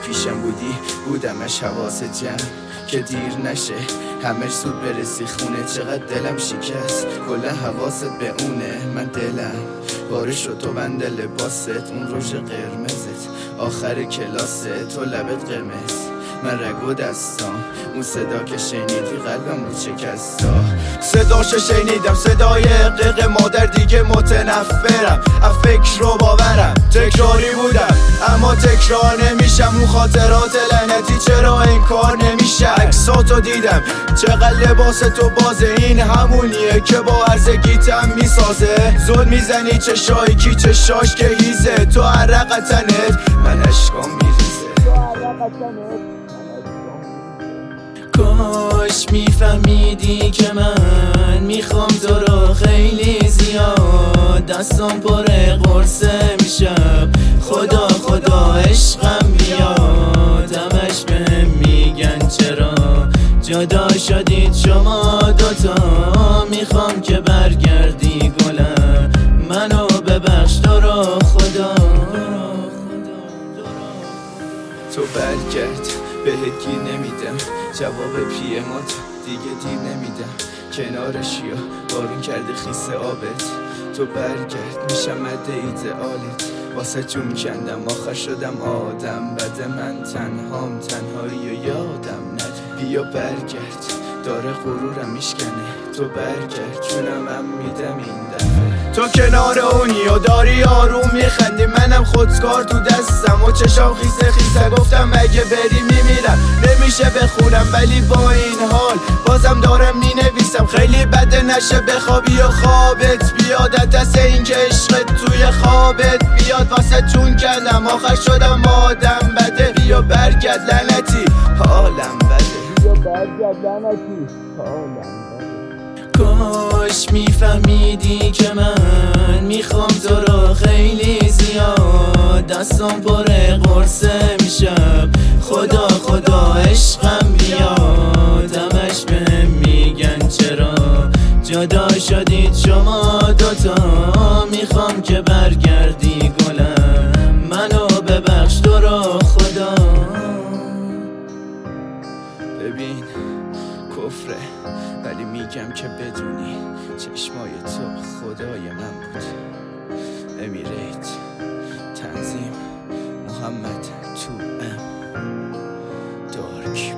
پیشم بودی بودمش حواس جمع که دیر نشه همه زود برسی خونه. چقدر دلم شکست کل حواست به اونه. من دلم بارش رو تو بند لباست، اون روژ قرمزت آخر کلاست، تو لبت قرمز من رگ و دستام. اون صدا که شنیدی قلبم بود شکستا. صداشو شنیدم صدای قیق مادر دیگه متنفرم از فکر رو باورم. تکراری بودم اما تکرار نمیشم. اون خاطرات لعنتی چرا انکار نمیشه. عکساتو دیدم چقدر لباس تو بازه، این همونیه که با هرزگیتم میسازه. زل میزنی چشایی کی چشاش که هیزه، تو عرق تنت من عشقام میریزه. کاش میفهمیدی که من میخوام تو رو خیلی زیاد، دستم پر قرصه میشم خدا خدا عشقم بیاد. همش بهم میگن چرا جدا شدید شما دوتا، میخوام که برگردی گلم منو ببخش تو رو خدا. تو برگرد بهت گیر نمیدم، جواب پیمات دیگه دیر نمیدم. کنارش یا بارون کرده خیس آبت، تو برگرد میشم مد ایدئالت. واسه جون کندم آخر شدم آدم بده، من تنهام تنهایی و یادم نده. بیا برگرد داره غرورم میشکنه، تو برگرد جونم هم میدم این دفعه. تو کنار اونی و داری آروم میخندی، منم خودکار تو دستم و چشام خیسه خیسه. گفتم اگه بری میمیرم نمیشه بخونم، ولی با این حال بازم دارم مینویسم. خیلی بده نشه بخوابی و خوابت بیاد، دست این که عشقت توی خوابت بیاد. واسه جون کندم آخر شدم آدم بده. بیا برگرد لعنتی حالم بده. کاش میفهمیدی که من میخوام تو رو خیلی زیاد، دستم پر قرصه میشم خدا خدا عشقم بیاد. همش بهم میگن چرا جدا شدید شما دوتا، میخوام که برگردی گلم منو ببخش تو رو خدا. ببین کفره ولی میگم که بدونی چشمای تو خدای من بود. امیریت تنظیم محمد تو ام دارک.